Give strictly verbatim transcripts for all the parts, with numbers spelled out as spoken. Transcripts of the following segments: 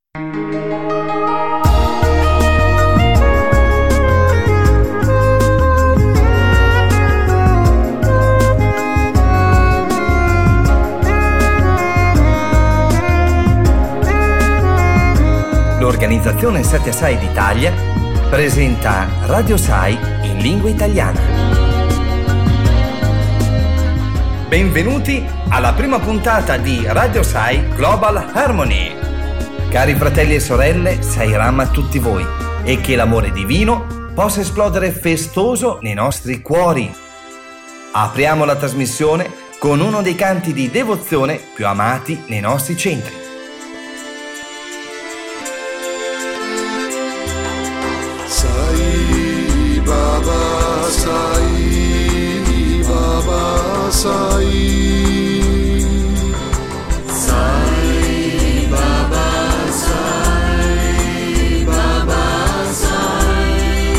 L'Organizzazione Satya Sai d'Italia presenta Radio Sai in lingua italiana. Benvenuti alla prima puntata di Radio Sai Global Harmony. Cari fratelli e sorelle, Sai Ram a tutti voi e che l'amore divino possa esplodere festoso nei nostri cuori. Apriamo la trasmissione con uno dei canti di devozione più amati nei nostri centri. Sai Baba, Sai Baba, Sai Sai Baba, Sai Baba, Sai.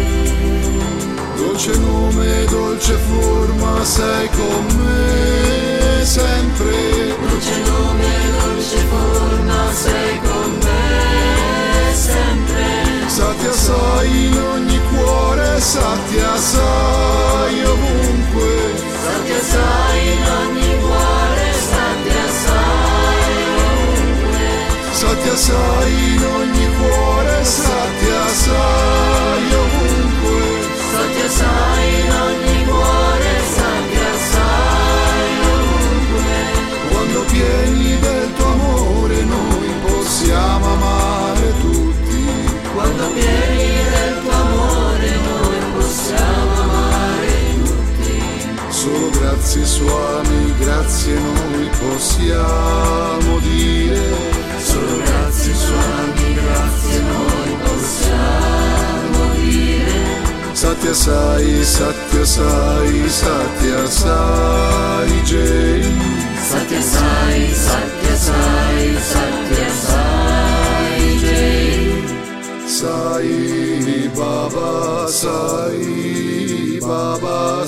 Dolce nome, dolce forma, sei con me sempre. Dolce nome, dolce forma, sei con me sempre. Satya Sai in ogni cuore, Satya Sai ovunque. Satya Sai in ogni cuore, Satya Sai ovunque. Satya Sai in ogni cuore, Satya Sai ovunque. Satya Sai in ogni cuore, Satya Sai ovunque. Quando pieni del tuo amore noi possiamo amare tutti. Quando pieni del tuo amore noi possiamo amare tutti. Solo grazie Swami, grazie noi possiamo dire. Solo grazie Swami, grazie noi possiamo dire. Satya Sai, Satya Sai, Satya Sai Jai. Satya Sai, Satya Sai, Satya Sai Jai. Sai Baba, Sai Baba,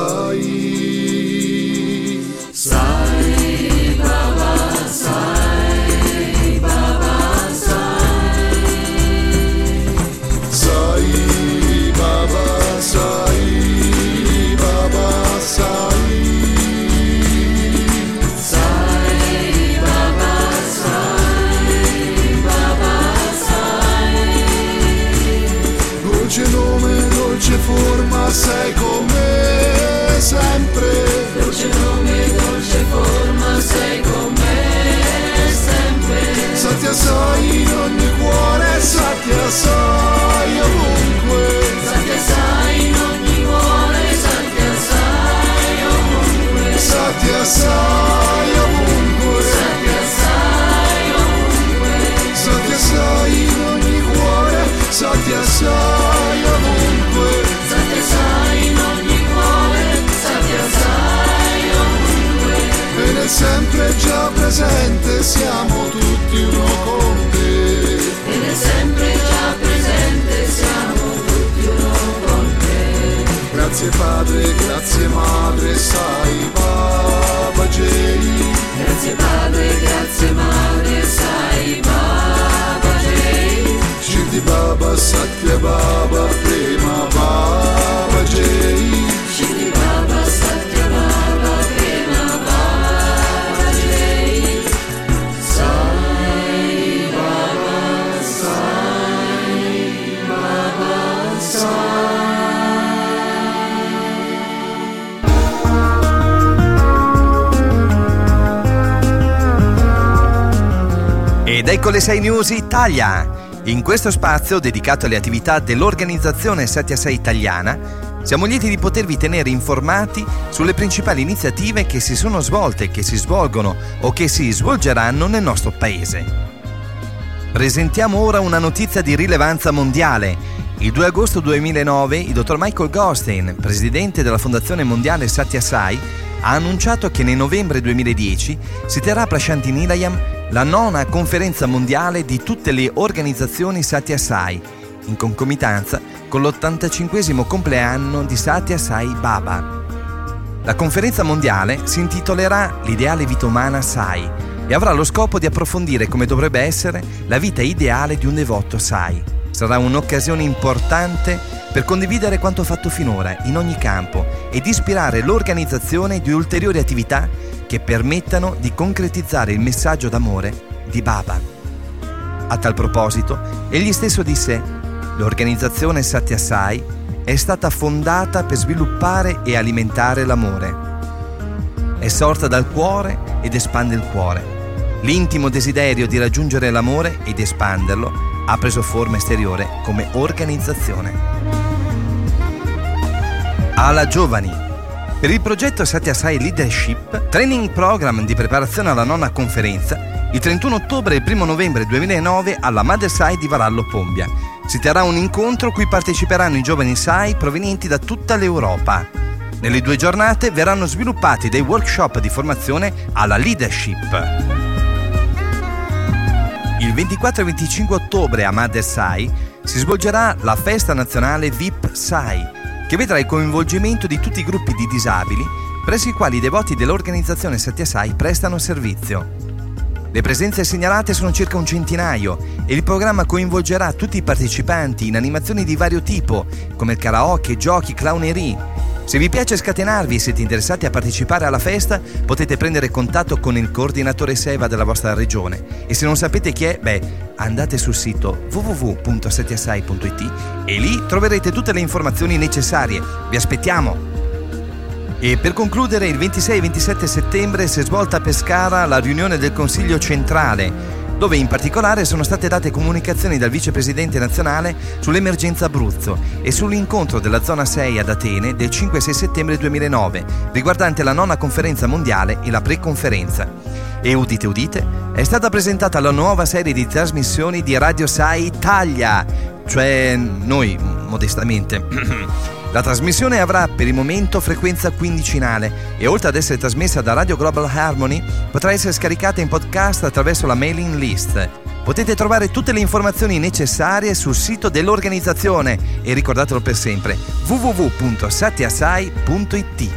Sai Sai Baba, Sai Baba, Sai Sai Baba, Sai Baba, Sai Sai Baba, Sai Baba, Sai. Dolce nome, dolce forma, sei con me sempre. Dolce nome, dolce forma, sei con me sempre. Satya Sai in ogni cuore, Satya Sai ovunque. Satya Sai in ogni cuore, Satya Sai ovunque. Satya Sai ovunque. Satya Sai ovunque. Satya Sai in ogni cuore, Satya Sai ovunque. Satya Sai in ogni cuore, Satya Sai ovunque. Ed è sempre già presente, siamo tutti uno con te. Ed è sempre già presente, siamo tutti uno con te. Grazie Padre, grazie Madre, Sai Baba Jai. Grazie Padre, grazie Madre, Sai Baba Jai. Shirdi Baba, Satya Baba, Prema Baba Jai. Shirdi Baba, Satya Baba, Prema Baba Jai. Sai Baba, Sai Baba, Sai. Ed ecco le sei News Italia. In questo spazio dedicato alle attività dell'Organizzazione Satya Sai Italiana siamo lieti di potervi tenere informati sulle principali iniziative che si sono svolte, che si svolgono o che si svolgeranno nel nostro paese. Presentiamo ora una notizia di rilevanza mondiale. Il due agosto duemilanove il dottor Michael Goldstein, presidente della Fondazione Mondiale Satya Sai, ha annunciato che nel novembre duemiladieci si terrà a Prashanti-Nilayam la nona conferenza mondiale di tutte le organizzazioni Satya Sai, in concomitanza con l'ottantacinquesimo compleanno di Satya Sai Baba. La conferenza mondiale si intitolerà L'ideale vita umana Sai, e avrà lo scopo di approfondire come dovrebbe essere la vita ideale di un devoto Sai. Sarà un'occasione importante per condividere quanto fatto finora in ogni campo ed ispirare l'organizzazione di ulteriori attività che permettano di concretizzare il messaggio d'amore di Baba. A tal proposito, egli stesso disse: l'organizzazione Satya Sai è stata fondata per sviluppare e alimentare l'amore. È sorta dal cuore ed espande il cuore. L'intimo desiderio di raggiungere l'amore ed espanderlo ha preso forma esteriore come organizzazione. Alla giovani. Per il progetto Satya Sai Leadership, training program di preparazione alla nona conferenza, il trentuno ottobre e il primo novembre duemilanove alla Mother Sai di Varallo Pombia. Si terrà un incontro cui parteciperanno i giovani Sai provenienti da tutta l'Europa. Nelle due giornate verranno sviluppati dei workshop di formazione alla leadership. Il ventiquattro e venticinque ottobre a Mother Sai si svolgerà la festa nazionale V I P Sai, che vedrà il coinvolgimento di tutti i gruppi di disabili presso i quali i devoti dell'organizzazione Satya Sai prestano servizio. Le presenze segnalate sono circa un centinaio e il programma coinvolgerà tutti i partecipanti in animazioni di vario tipo, come karaoke, giochi, clownerie. Se vi piace scatenarvi e siete interessati a partecipare alla festa, potete prendere contatto con il coordinatore Seva della vostra regione e se non sapete chi è, beh, andate sul sito w w w punto satyasai punto i t e lì troverete tutte le informazioni necessarie. Vi aspettiamo! E per concludere, il ventisei e ventisette settembre si è svolta a Pescara la riunione del Consiglio Centrale, dove in particolare sono state date comunicazioni dal vicepresidente nazionale sull'emergenza Abruzzo e sull'incontro della zona sei ad Atene del cinque e sei settembre duemilanove, riguardante la nona conferenza mondiale e la preconferenza. E udite udite, è stata presentata la nuova serie di trasmissioni di Radio Sai Italia, cioè noi, modestamente. La trasmissione avrà per il momento frequenza quindicinale e oltre ad essere trasmessa da Radio Global Harmony potrà essere scaricata in podcast attraverso la mailing list. Potete trovare tutte le informazioni necessarie sul sito dell'organizzazione e ricordatelo per sempre w w w punto satyasai punto i t.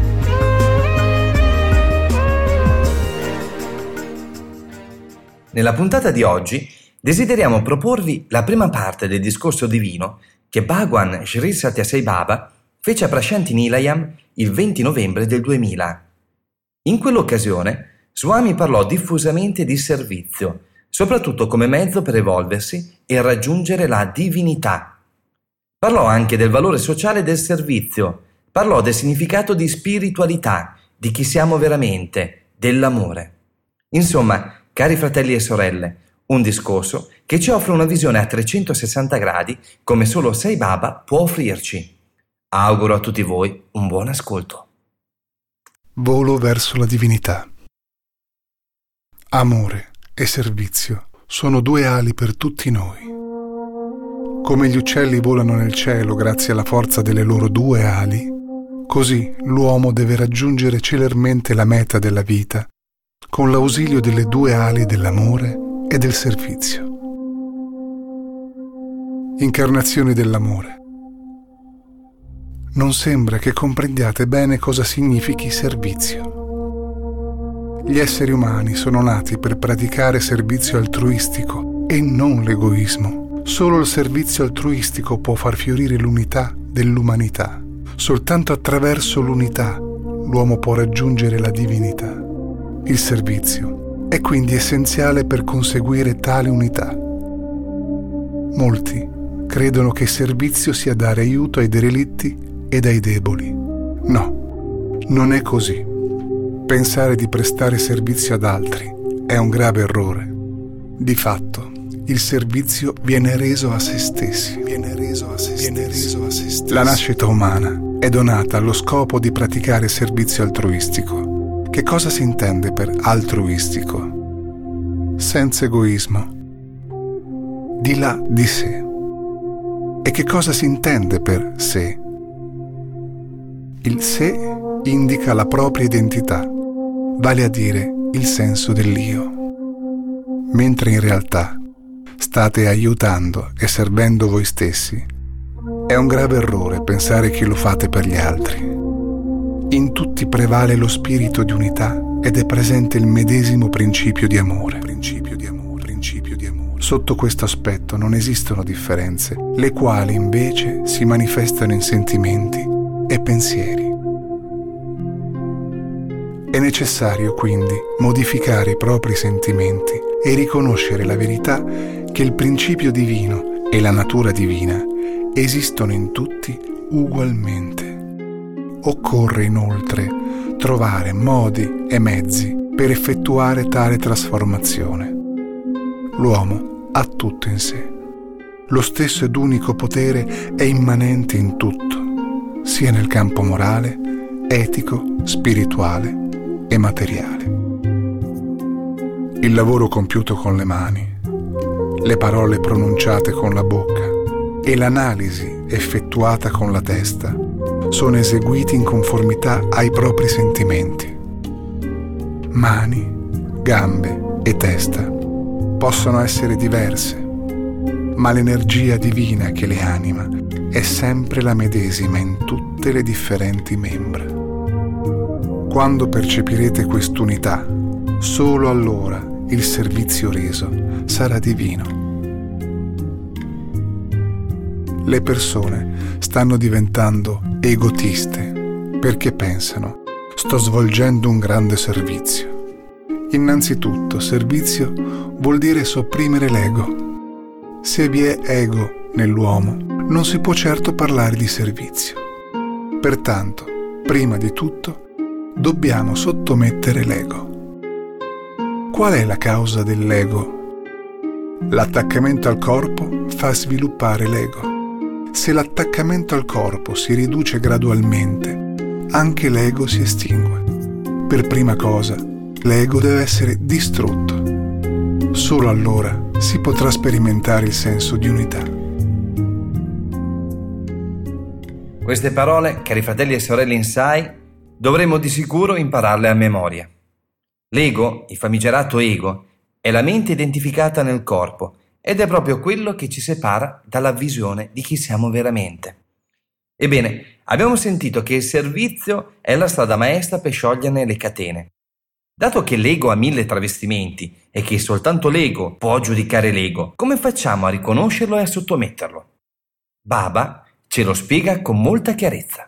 Nella puntata di oggi desideriamo proporvi la prima parte del discorso divino che Bhagwan Sri Satya Sai Baba fece a Prashanti Nilayam il venti novembre del duemila. In quell'occasione Swami parlò diffusamente di servizio, soprattutto come mezzo per evolversi e raggiungere la divinità. Parlò anche del valore sociale del servizio, parlò del significato di spiritualità, di chi siamo veramente, dell'amore. Insomma, cari fratelli e sorelle, un discorso che ci offre una visione a trecentosessanta gradi come solo Sai Baba può offrirci. Auguro a tutti voi un buon ascolto. Volo verso la divinità. Amore e servizio sono due ali per tutti noi. Come gli uccelli volano nel cielo grazie alla forza delle loro due ali, così l'uomo deve raggiungere celermente la meta della vita con l'ausilio delle due ali dell'amore e del servizio. Incarnazioni dell'amore. Non sembra che comprendiate bene cosa significhi servizio. Gli esseri umani sono nati per praticare servizio altruistico e non l'egoismo. Solo il servizio altruistico può far fiorire l'unità dell'umanità. Soltanto attraverso l'unità l'uomo può raggiungere la divinità. Il servizio è quindi essenziale per conseguire tale unità. Molti credono che il servizio sia dare aiuto ai derelitti ed ai deboli. No, non è così. Pensare di prestare servizio ad altri è un grave errore. Di fatto, il servizio viene reso a se stessi. Viene reso a se viene reso a se stessi. La nascita umana è donata allo scopo di praticare servizio altruistico. Che cosa si intende per altruistico? Senza egoismo. Di là di sé. E che cosa si intende per sé? Il sé indica la propria identità, vale a dire il senso dell'io. Mentre in realtà state aiutando e servendo voi stessi, è un grave errore pensare che lo fate per gli altri. In tutti prevale lo spirito di unità ed è presente il medesimo principio di amore. Principio di amore, principio di amore. Sotto questo aspetto non esistono differenze, le quali invece si manifestano in sentimenti e pensieri. È necessario quindi modificare i propri sentimenti e riconoscere la verità che il principio divino e la natura divina esistono in tutti ugualmente. Occorre inoltre trovare modi e mezzi per effettuare tale trasformazione. L'uomo ha tutto in sé. Lo stesso ed unico potere è immanente in tutto, sia nel campo morale, etico, spirituale e materiale. Il lavoro compiuto con le mani, le parole pronunciate con la bocca e l'analisi effettuata con la testa sono eseguiti in conformità ai propri sentimenti. Mani, gambe e testa possono essere diverse, ma l'energia divina che le anima è sempre la medesima in tutte le differenti membra. Quando percepirete quest'unità, solo allora il servizio reso sarà divino. Le persone stanno diventando egotiste perché pensano: sto svolgendo un grande servizio. Innanzitutto, servizio vuol dire sopprimere l'ego. Se vi è ego nell'uomo, non si può certo parlare di servizio. Pertanto, prima di tutto, dobbiamo sottomettere l'ego. Qual è la causa dell'ego? L'attaccamento al corpo fa sviluppare l'ego. Se l'attaccamento al corpo si riduce gradualmente, anche l'ego si estingue. Per prima cosa, l'ego deve essere distrutto. Solo allora si potrà sperimentare il senso di unità. Queste parole, cari fratelli e sorelle in Sai, dovremmo di sicuro impararle a memoria. L'ego, il famigerato ego, è la mente identificata nel corpo ed è proprio quello che ci separa dalla visione di chi siamo veramente. Ebbene, abbiamo sentito che il servizio è la strada maestra per scioglierne le catene. Dato che l'ego ha mille travestimenti e che soltanto l'ego può giudicare l'ego, come facciamo a riconoscerlo e a sottometterlo? Baba ce lo spiega con molta chiarezza.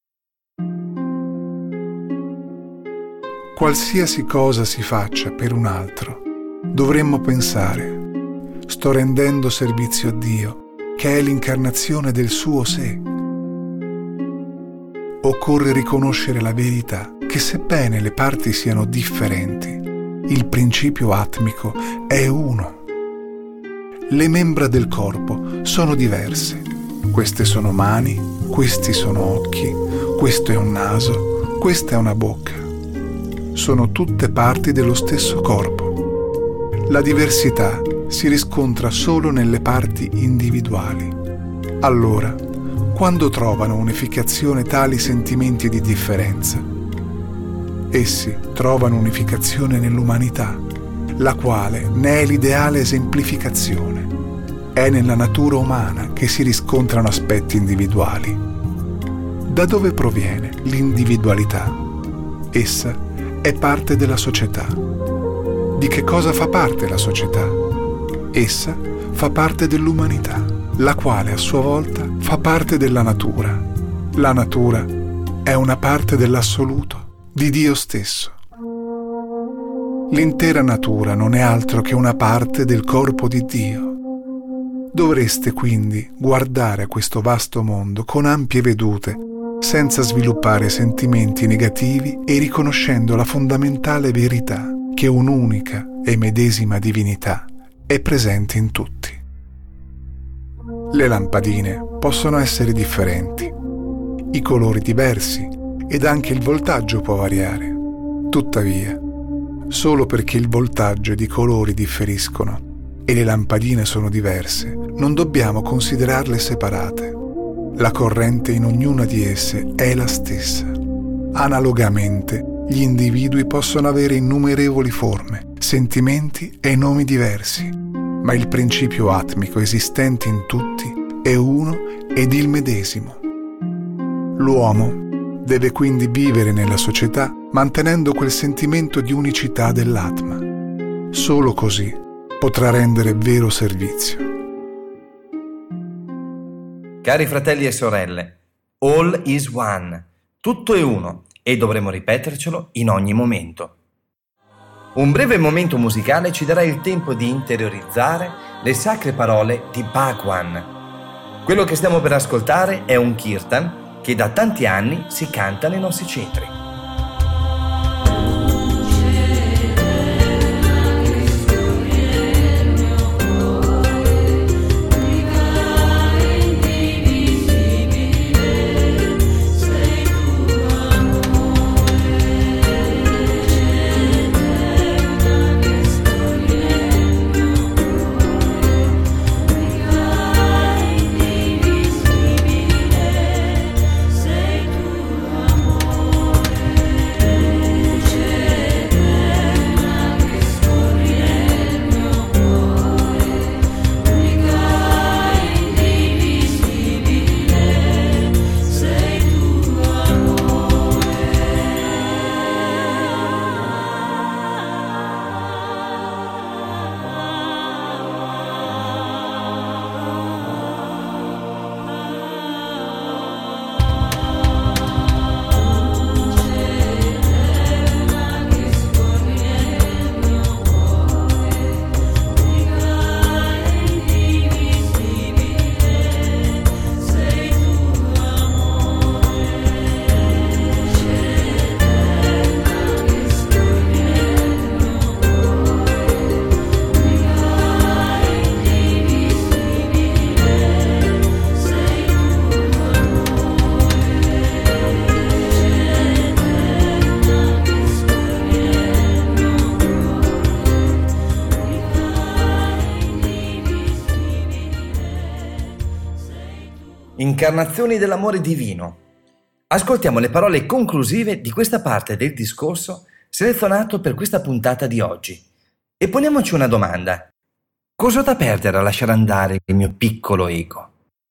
Qualsiasi cosa si faccia per un altro, dovremmo pensare: sto rendendo servizio a Dio, che è l'incarnazione del suo sé. Occorre riconoscere la verità che, sebbene le parti siano differenti, il principio atmico è uno. Le membra del corpo sono diverse. Queste sono mani, questi sono occhi, questo è un naso, questa è una bocca. Sono tutte parti dello stesso corpo. La diversità si riscontra solo nelle parti individuali. Allora, quando trovano unificazione tali sentimenti di differenza, essi trovano unificazione nell'umanità, la quale ne è l'ideale esemplificazione. È nella natura umana che si riscontrano aspetti individuali. Da dove proviene l'individualità? Essa è parte della società. Di che cosa fa parte la società? Essa fa parte dell'umanità, la quale a sua volta fa parte della natura. La natura è una parte dell'assoluto, di Dio stesso. L'intera natura non è altro che una parte del corpo di Dio. Dovreste quindi guardare a questo vasto mondo con ampie vedute, senza sviluppare sentimenti negativi e riconoscendo la fondamentale verità che un'unica e medesima divinità è presente in tutti. Le lampadine possono essere differenti, i colori diversi ed anche il voltaggio può variare. Tuttavia, solo perché il voltaggio ed i colori differiscono e le lampadine sono diverse, non dobbiamo considerarle separate. La corrente in ognuna di esse è la stessa. Analogamente, gli individui possono avere innumerevoli forme, sentimenti e nomi diversi, ma il principio atmico esistente in tutti è uno ed il medesimo. L'uomo Deve quindi vivere nella società mantenendo quel sentimento di unicità dell'Atma. Solo così potrà rendere vero servizio. Cari fratelli e sorelle, all is one, tutto è uno, e dovremo ripetercelo in ogni momento. Un breve momento musicale ci darà il tempo di interiorizzare le sacre parole di Bhagwan. Quello che stiamo per ascoltare è un kirtan che da tanti anni si canta nei nostri centri. Incarnazioni dell'amore divino. Ascoltiamo le parole conclusive di questa parte del discorso selezionato per questa puntata di oggi. E poniamoci una domanda. Cosa ho da perdere a lasciare andare il mio piccolo ego?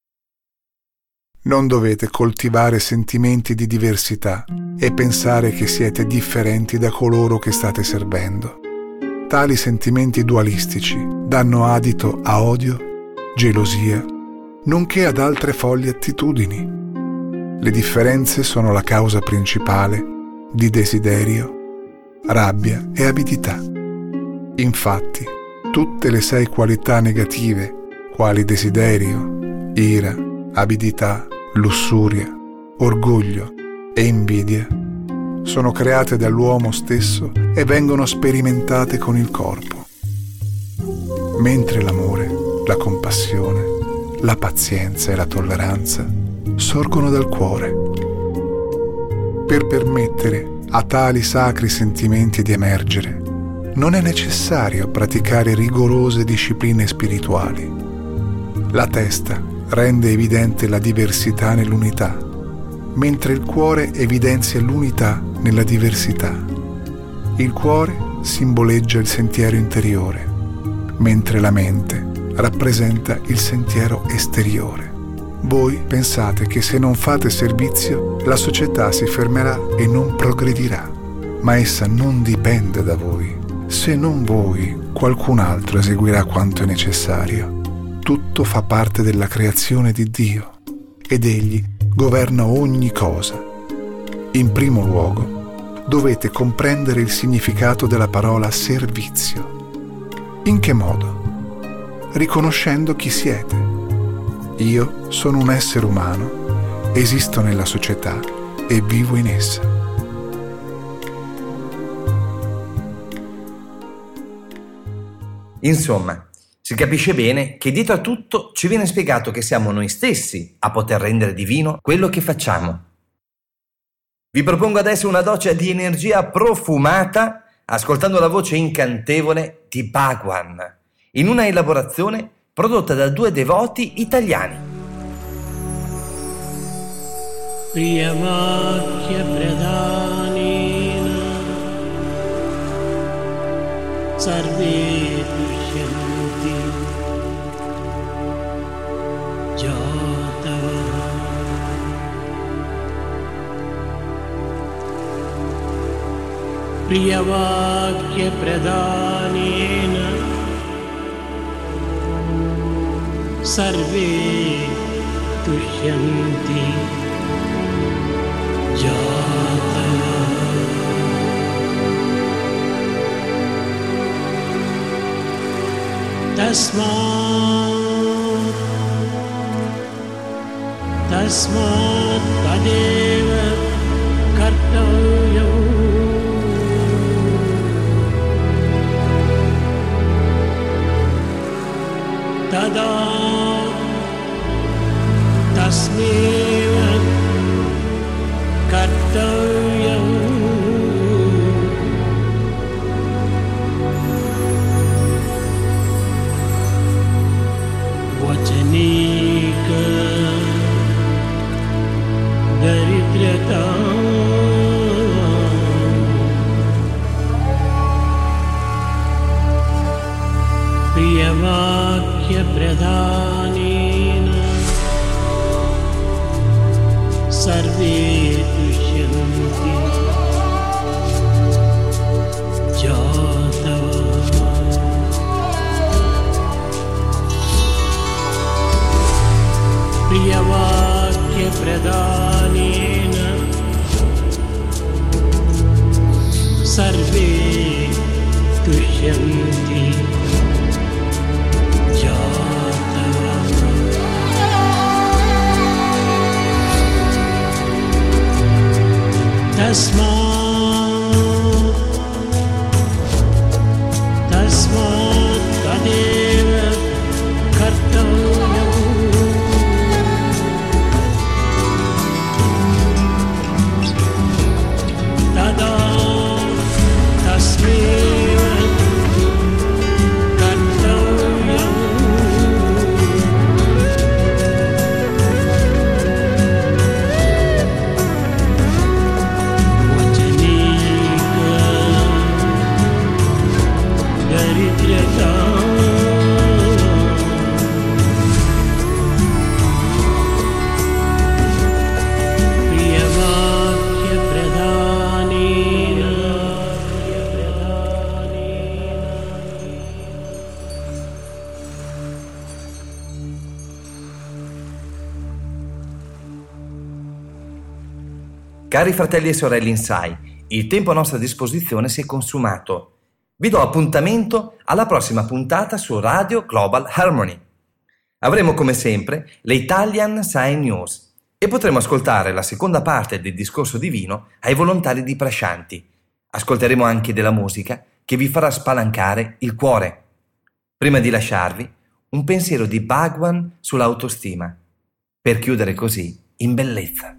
Non dovete coltivare sentimenti di diversità e pensare che siete differenti da coloro che state servendo. Tali sentimenti dualistici danno adito a odio, gelosia, nonché ad altre folli attitudini. Le differenze sono la causa principale di desiderio, rabbia e avidità. Infatti, tutte le sei qualità negative, quali desiderio, ira, avidità, lussuria, orgoglio e invidia, sono create dall'uomo stesso e vengono sperimentate con il corpo. Mentre l'amore, la compassione, la pazienza e la tolleranza sorgono dal cuore. Per permettere a tali sacri sentimenti di emergere, non è necessario praticare rigorose discipline spirituali. La testa rende evidente la diversità nell'unità, mentre il cuore evidenzia l'unità nella diversità. Il cuore simboleggia il sentiero interiore, mentre la mente rappresenta il sentiero esteriore. Voi pensate che se non fate servizio, la società si fermerà e non progredirà, ma essa non dipende da voi. Se non voi, qualcun altro eseguirà quanto è necessario. Tutto fa parte della creazione di Dio ed Egli governa ogni cosa. In primo luogo, dovete comprendere il significato della parola servizio. In che modo? Riconoscendo chi siete. Io sono un essere umano, esisto nella società e vivo in essa. Insomma, si capisce bene che dietro a tutto ci viene spiegato che siamo noi stessi a poter rendere divino quello che facciamo. Vi propongo adesso una doccia di energia profumata ascoltando la voce incantevole di Bhagwan, in una elaborazione prodotta da due devoti italiani. Priyamakhya pradhanena sarve dusyanti jatavara प्रियवाक्यप्रदानेन सर्वे तुष्यन्ति जातः। तस्मात् तस्मात् तदेव कर्तव्यम् तदा तस्मेव कर्तव्यम्। वचनेक दरिद्रता प्रियवाक्यप्रदानेन सर्वे तुष्यन्ति जातः। प्रियवाक्यप्रदानेन सर्वे तुष्यन्ति तस्मात् तस्मात् तदेव कर्तव्यम्। तदा तस्मेव कर्तव्यम्। Cari fratelli e sorelle in Sai, il tempo a nostra disposizione si è consumato. Vi do appuntamento alla prossima puntata su Radio Global Harmony. Avremo come sempre le Italian Sai News e potremo ascoltare la seconda parte del discorso divino ai volontari di Prashanti. Ascolteremo anche della musica che vi farà spalancare il cuore. Prima di lasciarvi, un pensiero di Bhagwan sull'autostima, per chiudere così in bellezza.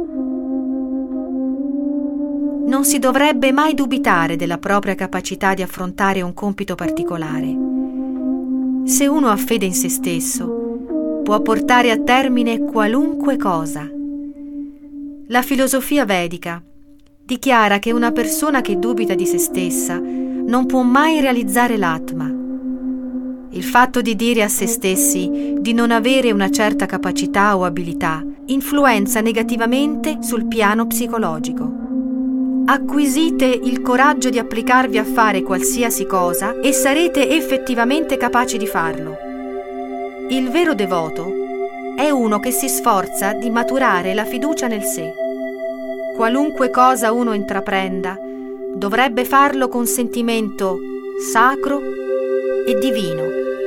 Non si dovrebbe mai dubitare della propria capacità di affrontare un compito particolare. Se uno ha fede in se stesso, può portare a termine qualunque cosa. La filosofia vedica dichiara che una persona che dubita di se stessa non può mai realizzare l'Atma. Il fatto di dire a se stessi di non avere una certa capacità o abilità influenza negativamente sul piano psicologico. Acquisite il coraggio di applicarvi a fare qualsiasi cosa e sarete effettivamente capaci di farlo. Il vero devoto è uno che si sforza di maturare la fiducia nel sé. Qualunque cosa uno intraprenda, dovrebbe farlo con sentimento sacro e divino.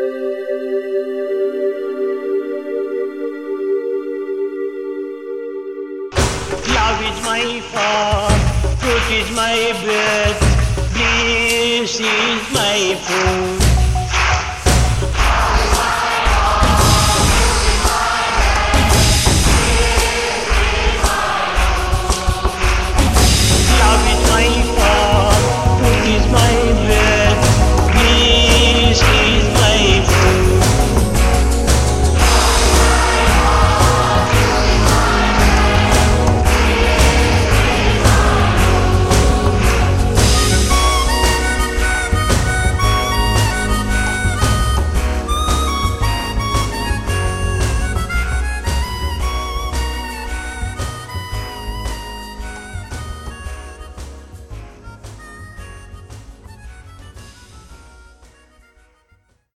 Love is my form, truth is my breath, bliss is my food.